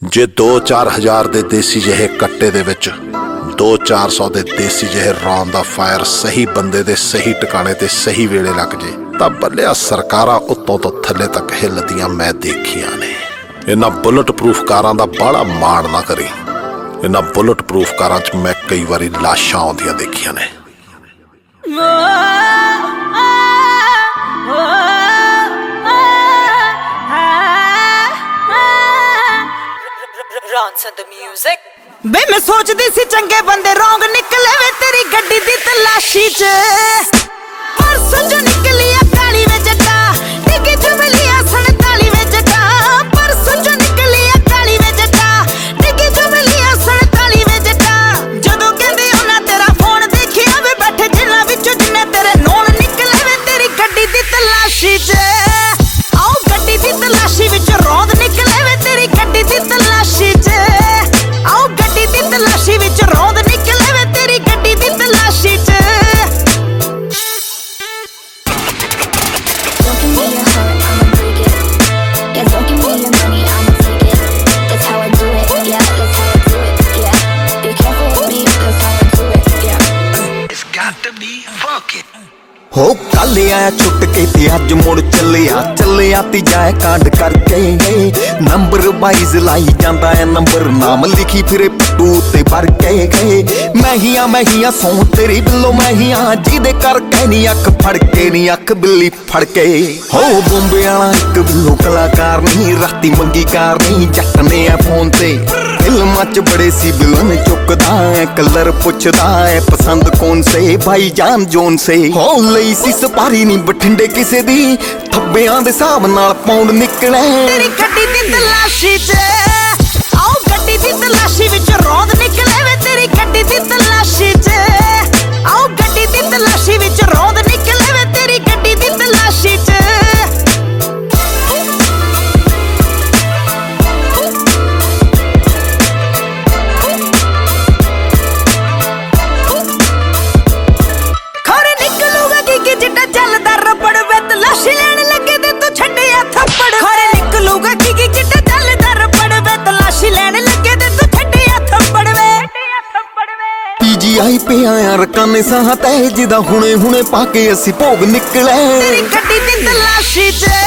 ਜੇ 2-4 ਹਜ਼ਾਰ ਦੇ ਦੇਸੀ ਜਿਹੇ ਕੱਟੇ ਦੇ ਵਿੱਚ 200-400 ਦੇ ਦੇਸੀ ਜਿਹੇ ਰੌਂਦ ਦਾ ਫਾਇਰ ਸਹੀ ਬੰਦੇ ਦੇ ਸਹੀ ਟਿਕਾਣੇ ਤੇ ਸਹੀ ਵੇਲੇ ਲੱਗ ਜੇ ਤਾਂ ਬੱਲਿਆ ਸਰਕਾਰਾਂ ਉੱਤੋਂ ਤੋਂ ਥੱਲੇ ਤੱਕ ਹਿੱਲਦੀਆਂ ਮੈਂ ਦੇਖੀਆਂ ਨੇ। ਇਹਨਾਂ ਬੁਲਟ ਪ੍ਰੂਫ ਕਾਰਾਂ ਦਾ ਬਾਹਲਾ ਮਾਣ ਨਾ ਕਰੀ। ਇਹਨਾਂ ਬੁਲਟ ਪ੍ਰੂਫ ਕਾਰਾਂ 'ਚ ਮੈਂ ਕਈ ਵਾਰੀ ਲਾਸ਼ਾਂ ਆਉਂਦੀਆਂ ਦੇਖੀਆਂ ਨੇ। बे मैं सोचदी सी चंगे बंदे रौंग निकले वे तेरी गड्डी दी तलाशी च परसों जो निकली आ काली वे जट्टा डिगी च मिली आ 47 वे जट्टा परसों जो निकली आ काली वे जट्टा डिगी च मिली आ 47 वे जट्टा जदों कहंदे उन्हां तेरा फोन देखिया वे बैठे जिन्हां विचों जिन्ने तेरे नोन निकले वे तेरी गड्डी दी तलाशी च आओ गड्डी दी तलाशी विच रौंद निकले वे तेरी गड्डी दी तलाशी च आओ गड्डी दी तलाशी विच रौंद निकले वे तेरी गड्डी दी तलाशी च Don't give me your heart, I'ma break it. Yeah, don't give me your money, I'ma take it. That's how I do it, yeah, that's how I do it, yeah. Be careful with me, that's how I do it, yeah. It's got to be funky. हो कल आया छुट के ते अज मुड़ चलिया ती जाए कांड करके नंबर वाइज लाई जांदा है नंबर नाम लिखी फिरे पट्टू ते भर के मैं ही सौ तेरी बिल्लो मैं ही जिदे करके नी अख फड़ के नी अख बिल्ली फड़ के हो बॉम्बे वाला एक बिल्लो कलाकार नहीं राती मंगी कार नहीं जट ने है फोन ते फिल्मां च बड़े सी विलन चुकदा है कलर पुछदा है पसंद कौन से भाई जान जोन से हो ਲਈ ਸੀ ਸਪਾਰੀ ਨਹੀਂ ਬਠਿੰਡੇ ਕਿਸੇ ਦੀ ਥੱਬਿਆਂ ਦੇ ਹਿਸਾਬ ਨਾਲ ਪੌਂਡ ਨਿਕਲੇ तेरी गड्डी दी तलाशी च आओ गड्डी दी तलाशी विच रौंद निकले वे तेरी गड्डी दी तलाशी च आओ गड्डी दी तलाशी विच रौंद निकले वे तेरी गड्डी दी तलाशी च जिड्डा चलदा रबड़ वे तलाशी लैण लगे ते तू छड्डिया थप्पड़ खरे निकलूगा की जिड्डा चलदा रबड़ वे तलाशी लैण लगे ते तू छड्डिया थप्पड़ वे पीजीआई पे आया रकाने साह तै जिदा हुणे पा के असी भोग निकले तेरी गड्डी दी तलाशी च